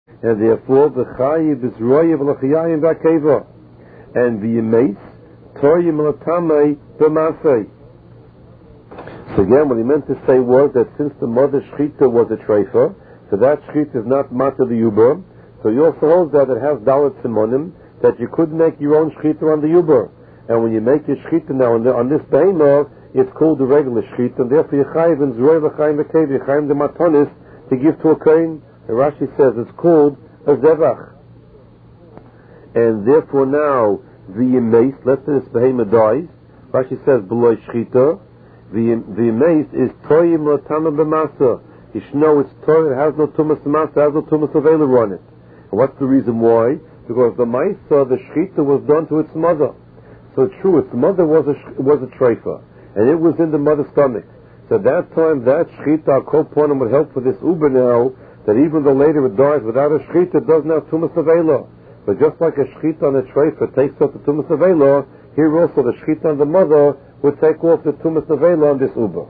and therefore the chayiv is royev l'chayayim v'akeva, and the mace toyim l'tamei b'masei. So again, what he meant to say was that since the mother shchita was a treifa, so that shchita is not mata the yuber. So you also hold that it has dalet simonim, that you could make your own shchita on the yuber. And when you make your shchita now on this behemoth, it's called the regular shchita, and therefore you chayiv and zroy v'chayim v'kev, you chayiv the matonis to give to a kohen. And Rashi says it's called a zevach. And therefore now the mace, let's say this behemoth dies, Rashi says below shchita, the mace is toyim l'tama b'masa. You should know it's toy, it has no tumas masa, it has no tumas avela on it. And what's the reason why? Because the maisa, the shchita was done to its mother. So true, its mother was a treifa, and it was in the mother's stomach. So at that time, that shchita, kol ponim, would help for this uber now, that even though later it dies without a shchita, it doesn't have tumas avela. But just like a shchita on a treifa takes off the tumas avela, here also the shchita on the mother would take off the tumas avela on this uber.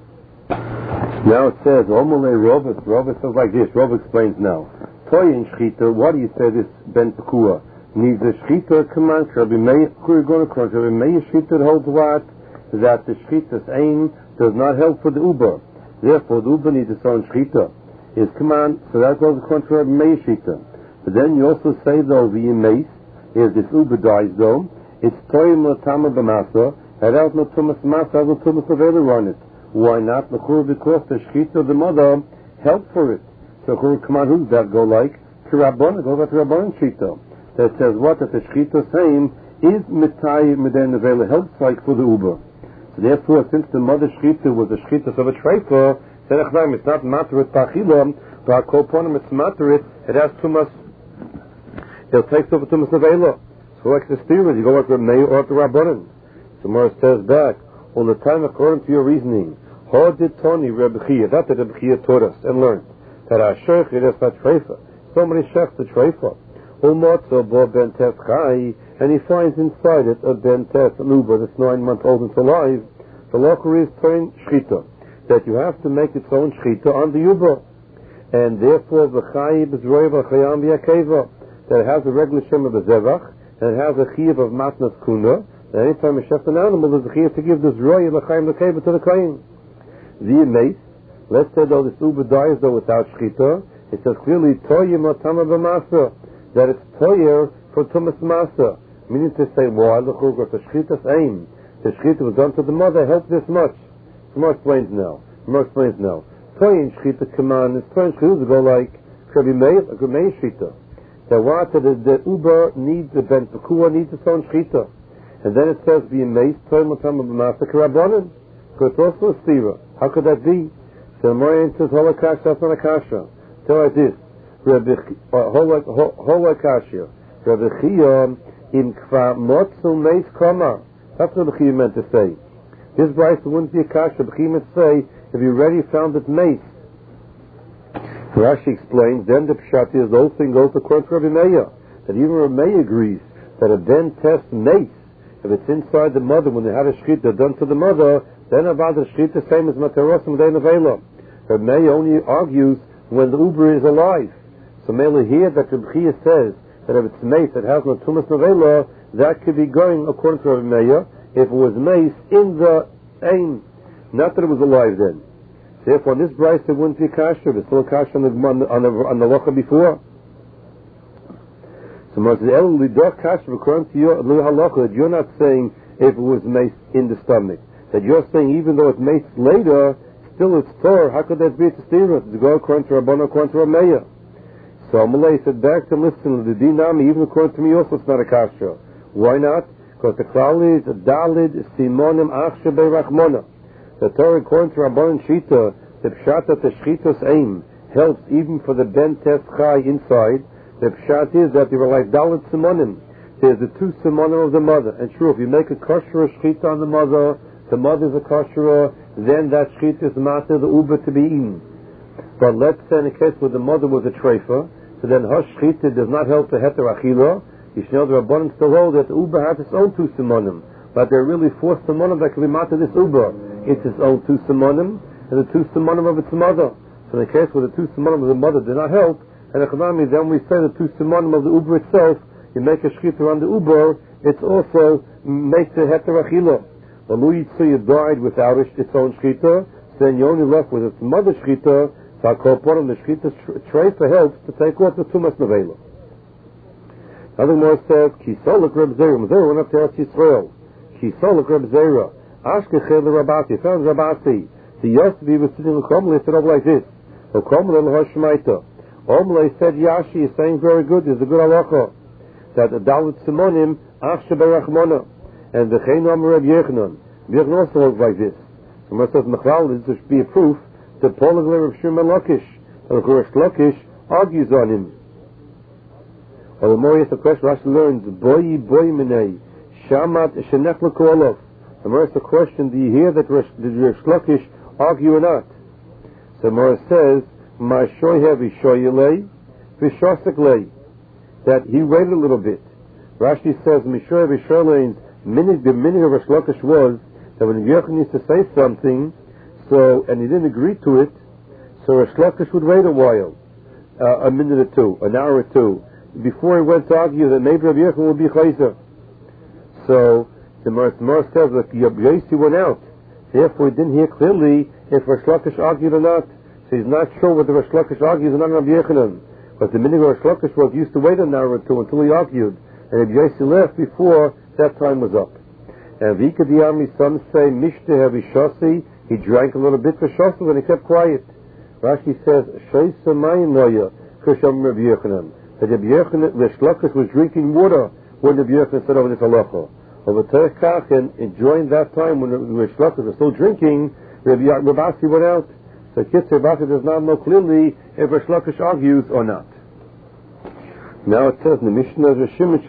Now it says, Omole Robert says like this, Robert explains now. Toy in shchita, what do you say this ben pekua? Needs a shchita command, Rabbi Meir, Rabbi Meir shchita holds what? That the shchita's aim does not help for the uber. Therefore the uber needs its own shchita. His command, so that goes according to Rabbi Meir shchita. But then you also say though, the mace, is this uber dies though, it's toy l'tama b'masa, it has no tumas masa, has no tumas avela on it. Why not? Because the shchita of the mother helped for it. So come on, who's that go like? To Rabbana, go back to Rabbana shchita. That says what? That the shchita saying is mitai meden avela, helps like for the uber. So therefore, since the mother shchita was the shchita of a treifa, it's not materit pachila, but kolponim it's materit, it has tumas, it takes over tumas avela. So like the steerers, you go like the Meir or the Rabbanan. So Morris says back, all the time according to your reasoning, how did Tony Rebbe Chia, that the Rebbe Chia taught us and learned, that our sheikh it is not treifa. So many sheikhs the treifa. Umotzo bo ben tes chai, and he finds inside it a ben tes luba that's 9 months old and alive. The locker is turn shchita, that you have to make its own shchita on the yuba, and therefore the chayib is roiva chayam v'yakeva, that it has a regular shem of the zevach, and it has a chiyuv of matnas kuna. And anytime you sheft an animal, there's a chiyuv to give this roiv l'chayim l'keva to the kohen. The mace, let's say though this uber dies though without shchita, it says clearly toyim l'tama b'masa, that it's toyer for tumas masa, meaning to say why the shchita's aim, the shchita was done to the mother, help this much. More explains now. Toyin shchita command is toyin shchita to go like Rabbi Meir shchita. That what the uber needs, the ben pekua needs its own shchita, and then it says being mace toyin l'tama b'masa k'rabbanan. So it's also a stira. How could that be? So the Moran says holakasha, that's not a kasha. Tell like this. Holakasha. Rabbi Chia in kva motzu meis kama. That's what Rabbi Chia meant to say. This Bryce wouldn't be a kasha. Rabbi Chia meant to say, if you already found it mace. Rashi explains, then the pshat is the whole thing goes according to Rabbi Meir. That even Rabbi Meir agrees that a ben test mace, if it's inside the mother, when they had a shchita done to the mother, then about the shchita same as materosim dein avela. Rabbi Meir only argues when the uber is alive. So Mela here that Rabbi Chia says that if it's mace that has no tumas avela, that could be going according to Rabbi Meir if it was mace in the aim, not that it was alive then. Therefore, on this price it wouldn't be kasher. There's still a kasher on the locha before. So Moses El lidor kasher according to your halacha that you're not saying if it was mace in the stomach. That you're saying even though it's mace later, still it's Torah. How could that be to steer it? To go according to Rabbana, according to Rameya. So Amalei said back to listen, the dinami, even according to me also it's not a kasha. Why not? Because the klal is dalid simonim achshe beirachmona. The Torah according to Rabban Shita, the pshat that the shchita's aim helps even for the ben tes chai inside. The pshat is that there are like dalid simonim. There's the 2 simonim of the mother. And sure, if you make a kosher shchita on the mother's a kosher, then that shchita is matter the uber to be eaten. But let's say in a case where the mother was a treifa, so then her shchita does not help the heter achila. You should know the Rabbanim still hold that the uber has its own 2 simonim, but there are really 4 simonim that can be matter this uber. It's its own 2 simonim and the 2 simonim of its mother. So in the case where the 2 simonim of the mother do not help, and then we say the two simonim of the uber itself, you make a shchita on the uber, it's also makes a heter achila. The Louis died without its own shchita, so then you're only left with its mother shchita, so I call upon him the shchita tray for help to take off the tumas nevela. Another more says, Kisolik Reb Zera, Zera went up to Eretz Yisrael. Kisolik Reb Zera, Ashkechel Rabati, found Rabati. The Yosef was sitting in Chomle, said over like this. So Chomle l'Hoshmaita. Omle said, Yashi is saying very good, is a good halacha. That the Dalit Simonim, Achshe Berachmona. And the Chein Omer Reb Yechanan. Yechanan also holds like this. So when it says Mechlal, this should be a proof that Polig Reb Shimon Lakish. And of course Lakish argues on him. Or the more the question Rashi learns, boy minei, shamat shenech l'kolov. The more the question, do you hear that did Rish Lakish argue or not? So Morris says, ma shoyhe v'shoyelei, v'shosek that he waited a little bit. Rashi says, mishoyhe v'shoyelei, the meaning of Rish Lakish was that when Yochanan used to say something, so, and he didn't agree to it, so Rish Lakish would wait a while, a minute or two, an hour or two, before he went to argue that maybe Rabbi Yochanan would be chayzer. So the Mar says that Yossi went out. Therefore, he didn't hear clearly if Rish Lakish argued or not. So he's not sure whether Rish Lakish argues or not Rabbi Yochanan. But the meaning of Rish Lakish was used to wait an hour or two until he argued, and if Yossi left before that time was up. And Vika Diami, some say Mishte Havishasi, he drank a little bit for Shasa and he kept quiet. Rashi says Shaisa Mayim Noya Kisham Rabbi Yochanan. That Rabbi Yochanan, Rish Lakish was drinking water when Rabbi Yochanan said over this halacha. Over Terech Kachin, enjoying that time when Rish Lakish was still drinking, Rabbi Asi went out. So Kitzur Basi does not know clearly if Rish Lakish argues or not. Now it says in the Mishnah,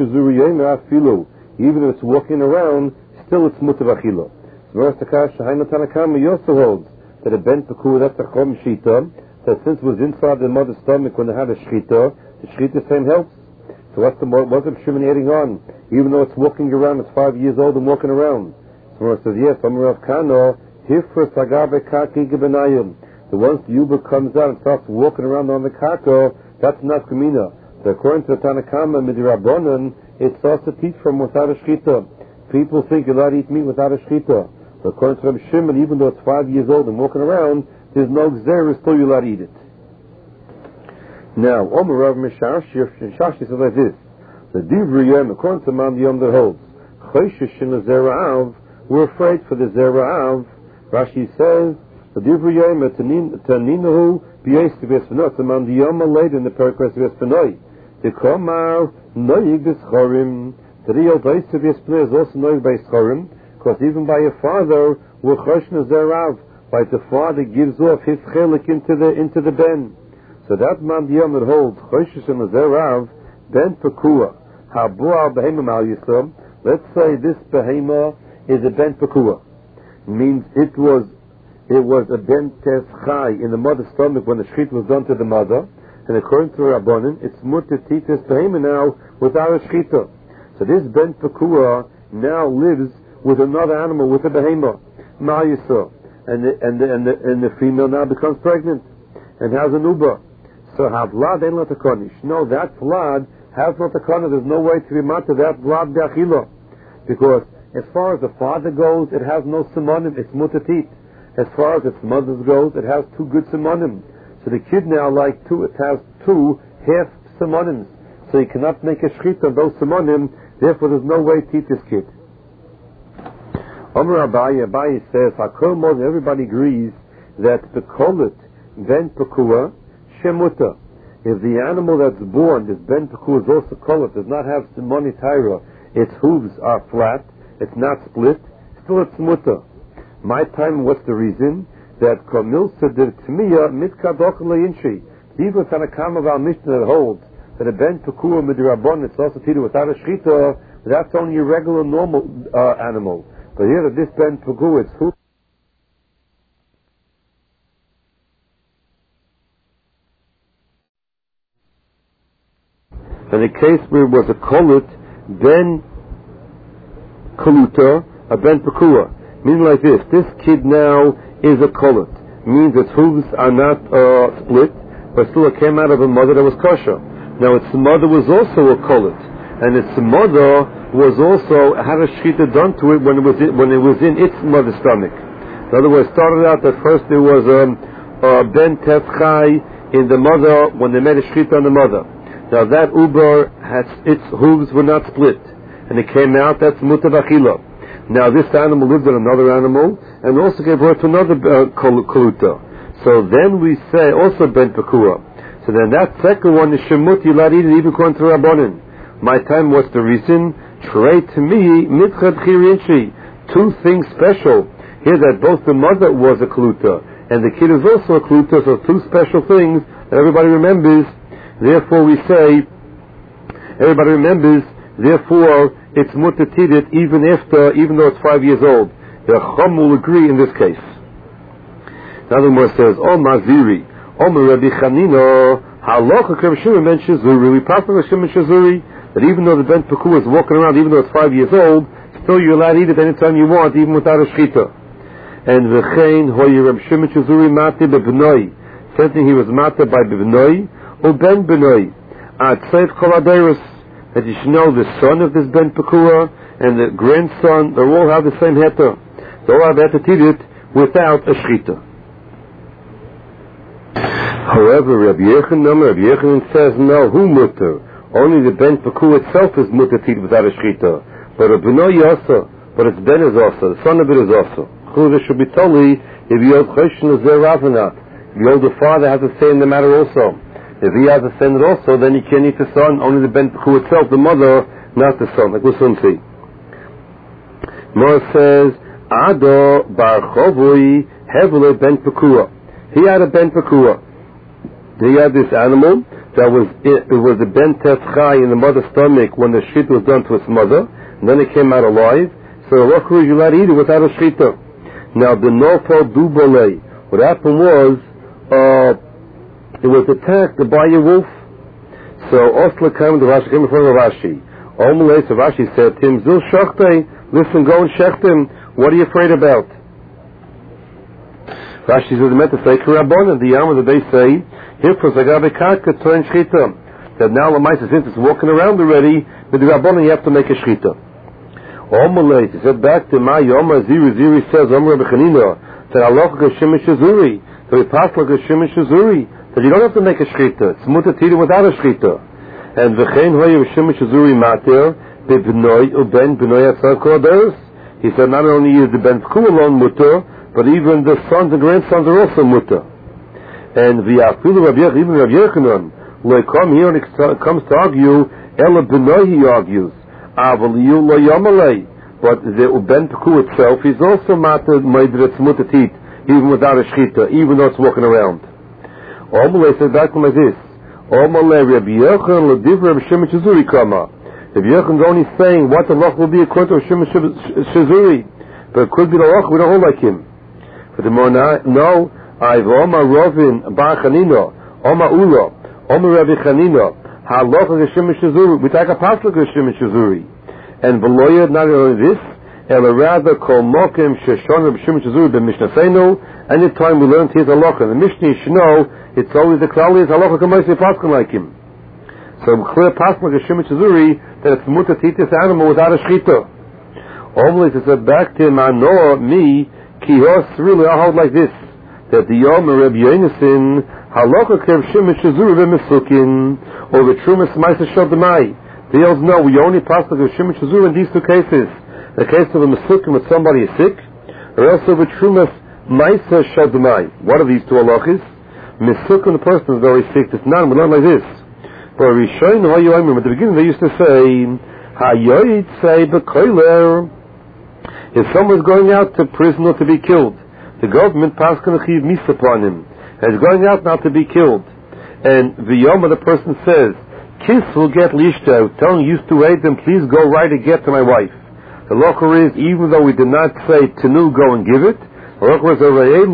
even if it's walking around, still it's mutav achila. So Rav Takash Hainu Tanakama also holds that a ben peku, that's a chom shita, that since it was inside the mother's stomach when they had a shchita, the shchita same helps. So what's the Shimon adding on? Even though it's walking around, it's 5 years old and walking around. So it says, yes, Amar Rav Kano, Hifra Sagabe Kaki Gebenayim. The once the Uber comes out and starts walking around on the kako, that's not Kamina. So according to the Tanakama Midirabbonon, it's also teach from without a shchita. People think you're allowed to eat meat without a shchita. But according to Rabbi Shimon, even though it's 5 years old and walking around, there's no gzera, still you're allowed to eat it. Now, Omer Rav Mishashi says like this: the Divriyim, according to Man Yom that holds, Choshesh in the Zera'av, we're afraid for the Zera'av. Rashi says, the Divriyim Taninahu B'yes V'espenot, the Man Yom later in the Perikles V'espenoi. The Komar Noyig B'schorim. The real B'yes V'espenoi is also Noyig B'schorim, because even by a father, we're Choshesh in the Zera'av, like the father gives off his chelik into the ben. So that man Yom that holds Choshesh and Zerav ben Pekua Habuah Behema Mal Yisrael. Let's say this behema is a ben Pekua, means it was a ben Teschai in the mother's stomach when the shchit was done to the mother, and according to Rabbanan, it's mutter to eat this behema now without a shchita. So this ben Pekua now lives with another animal, with a behema Mal Yisrael, and the female now becomes pregnant and has an uber. So havlad ain't not a konish. No, that vlad has not a konish. There's no way to be mata that vlad be'achila. Because as far as the father goes, it has no simonim, it's mutatit. As far as its mother goes, it has two good simonim. So the kid now, it has two half simonims. So you cannot make a shchita of those simonim, therefore there's no way to eat this kid. Omer Abaye says, Hakol Mod, everybody agrees that the kolit ben pekua shemuta. If the animal that's born, this ben pekua is also kolit, does not have simoni taira, its hooves are flat, it's not split, still it's muta. My time, what's the reason? That Kamil said that Tmiya mitkadok leinshi. Even Tanakama of our Mishnah that holds that a ben pekua midirabon, it's also treated without a shchita, that's only a regular normal animal. But here that this ben pekua, its hooves. In a case where it was a kolut, ben koluta, a ben pekua. Meaning like this kid now is a kolut. Means its hooves are not split, but still it came out of a mother that was kosher. Now its mother was also a kolet, and its mother was also had a shechita done to it when it was in its mother's stomach. In other words, started out that first there was ben tefchai in the mother when they made a shechita on the mother. Now that uber its hooves were not split, and it came out that's mutar b'achila. Now this animal lived on another animal and also gave birth to another koluta. So then we say also ben pekua. So then that second one is shemut, you're allowed to eat it even according to Rabbanan. My time, what's the reason? Trey to me, mitchad chirinchi. Two things special. Here that both the mother was a koluta and the kid is also a koluta, so two special things that everybody remembers. Therefore we say, everybody remembers, therefore it's mutar to eat it even though it's 5 years old. The Chum will agree in this case. Now the Gemara says, O Maziri, O Rabbi Chanina, halacha Rav Shimon ben Shazuri. We pass on Rav Shimon Shazuri that even though the ben pekua is walking around, even though it's 5 years old, still you're allowed to eat it anytime you want, even without a shechita. And v'chein hoye Rav Shimon Shazuri mati bebnoi. Same thing, he was mati by bebnoi or ben benoi. At seif kol adeirus. That you should know the son of this ben pekua and the grandson, they all have the same heter. They all have heter to eat it without a shechita. However, Rabbi Yechanan says no, who mutar? Only the ben pekua itself is mutar to eat without a shechita. But a benoi also, but its ben is also, the son of it is also. Chudah should be totally if you have choshen l'zeh ravanat. The older father has a say in the matter also. If he has a son also, then he can't eat the son, only the ben pekua itself, the mother, not the son. Like we'll soon see. Mor says, Ado bar chovui hevule ben pekua. He had a ben pekua. He had this animal that it was a ben tefchai in the mother's stomach when the shit was done to its mother, and then it came out alive. So the rochru you let eat it without a shita. Now the nofal dubole. What happened was, it was attacked by a wolf. So Osla came to Rashi, came in front of Rashi. Omelay, so Rashi said to him, Zil shachtei, listen, go and shecht him. What are you afraid about? Rashi says, meant to say, Karabon, the Yama that they say, Hifros agabe karka toin shchita. That now Lamaisa, since it's walking around already, with the Rabbanon you have to make a shchita. Omelay, he said back to my Yoma, Ziri says, Omer Rabbi Chanina, said, Allah Gashim Shazuri. So he passed like Gashim Shazuri. That you don't have to make a shechita. It's mutar to eat it without a shechita. And v'chein hoye v'shem shazuri mater bebnoi uben b'noi atzar koderes. He said not only is the ben pekua alone mutar, but even the sons and grandsons are also mutar. And v'yafilu Rabbi even Rabbi Yechanan lo come here and comes to argue ela b'noi he argues avaliyu lo yamalei. But the ben pekua itself is also mater meidr it's mutar to eat even without a shechita, even though it's walking around. Omalei said back like this. Omalei Rabbi Yochanan l'divra Rabbi Shimon Shazuri kama. Rabbi Yochanan is only saying what the loch will be according to Rabbi Shimon Shazuri, but it could be the loch we don't hold like him. But the more no, I've Oma Rovin Bar Chanina, Oma Ula, Oma Rabbi Chanina, Haloch Rabbi Shimon Shazuri. We take a pasuk Rabbi Shimon Shazuri, and Veloyer not only this. Ela rather kol mokim sheshon Rabbi Shimon Shazuri b'mishnasenu. Anytime we learn his halacha, the Mishnah you should know it's always the klali is halacha k'maisi paskin like him. So clear paskin like Rabbi Shimon Shazuri that it's mutar to eat this animal without a shechita. Always it said back to him, Anoah me ki hos really I hold like this that the Yom Rabbi Yonasin halacha k'Rabbi Shimon Shazuri b'misukin or the trumas ma'aser shel demai. They all know we only pass like Rabbi Shimon Shazuri in these two cases. The case of a mesukim when somebody is sick, or also with trumas ma'aser shel demai. What are these two halachas? Mesukim, the person is very sick. It's not. We learn like this. For Rishon Hayoyim, at the beginning they used to say, Hayoyit say b'koiler. If someone is going out to prison or to be killed, the government paskin achiv mis upon him, and is going out now to be killed, and the yom the person says, Kiss will get lishta, telling used to aid them, please go write a get to my wife. The locher is, even though we did not say Tenu, go and give it, the locher is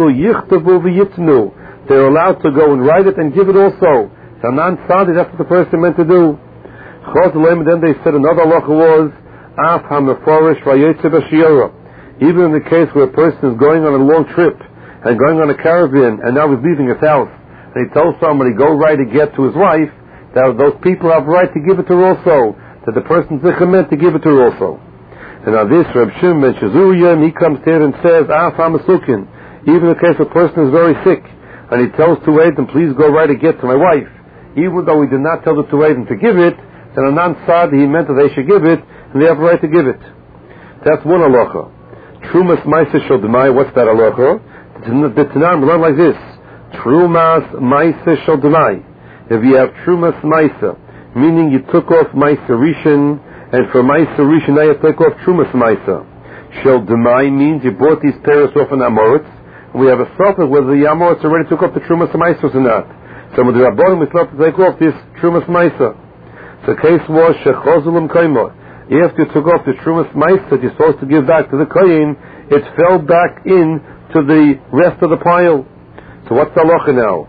they're allowed to go and write it and give it also. So non-sadi, that's what the person meant to do. Then they said another locher was, even in the case where a person is going on a long trip and going on a caravan and now he's leaving his house and he tells somebody, go write a get to his wife, that those people have right to give it to her also, that the person's meant to give it to her also. And on this, Reb Shimon ben Shazurian, he comes here and says, Masukin, even in case a person is very sick, and he tells two Eidim, please go write a get to my wife, even though he did not tell the two Eidim to give it, then on non-sad he meant that they should give it, and they have a right to give it. That's one halacha. Trumas Maisa Shel Demai, what's that halacha? The Tanam learn like this. Trumas Maisa Shel Demai. If you have Trumas Maisa, meaning you took off Maisa Rishon, and for Maisa Rishon now you take off Trumas Maisa. Shel Demai means you bought these pairs off an Amoritz, and we have a suffix whether the Amoritz already took off the Trumas Maisa or not. So with the Rabbanim we thought to take off this Trumas Maisa. So the case was Shechozulim Kaimah. After you took off the Trumas Maisa that you're supposed to give back to the Kohen, it fell back in to the rest of the pile. So what's the halacha now?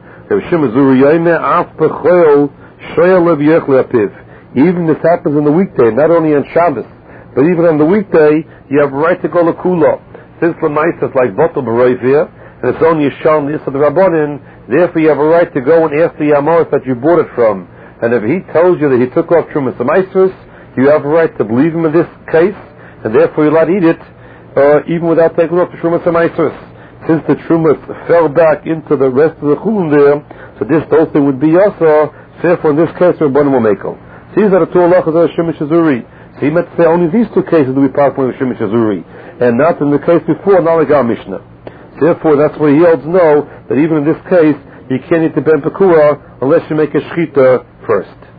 Even this happens on the weekday, not only on Shabbos, but even on the weekday, you have a right to go lekula. Since the Maisa is like Botel B'Roivia, and it's only a Shal Nis of the Rabbanin, therefore you have a right to go and ask the Amoris that you bought it from. And if he tells you that he took off Trumas Maisros, you have a right to believe him in this case, and therefore you're allowed to eat it, even without taking off the Trumas Maisros. Since the Trumas fell back into the rest of the Chulun there, so this also would be also, therefore in this case, Rabbanim will make them. These are the two halachas of Shimon Shazuri. So he meant to say only these two cases do we pass with Shimon Shazuri, and not in the case before, not like our Mishnah. Therefore, that's why he holds no, that even in this case, you can't eat the Ben Pekua unless you make a shchita first.